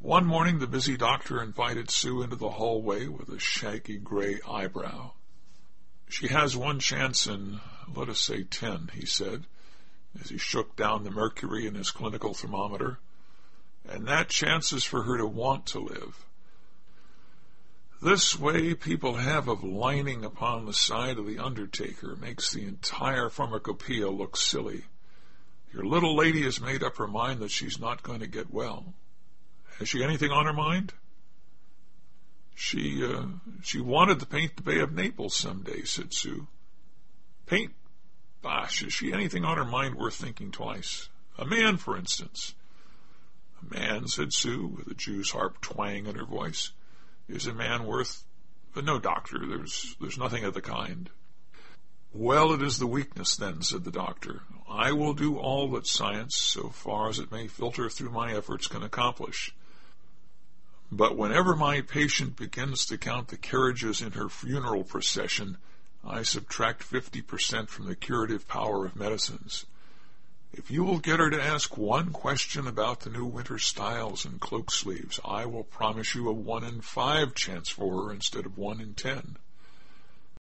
One morning the busy doctor invited Sue into the hallway with a shaggy gray eyebrow. "She has one chance in, let us say 10, he said, as he shook down the mercury in his clinical thermometer, "and that chance is for her to want to live. This way people have of lining upon the side of the undertaker makes the entire pharmacopoeia look silly. Your little lady has made up her mind that she's not going to get well. Has she anything on her mind?" She wanted to paint the Bay of Naples someday," said Sue. "Paint? Bosh, has she anything on her mind worth thinking twice? A man, for instance." "A man," said Sue, with a Jew's harp twang in her voice, "is a man worth... No, doctor, there's nothing of the kind." "Well, it is the weakness, then," said the doctor. "I will do all that science, so far as it may filter through my efforts, can accomplish. But whenever my patient begins to count the carriages in her funeral procession, I subtract 50% from the curative power of medicines. If you will get her to ask one question about the new winter styles and cloak sleeves, I will promise you a 1 in 5 chance for her instead of 1 in 10.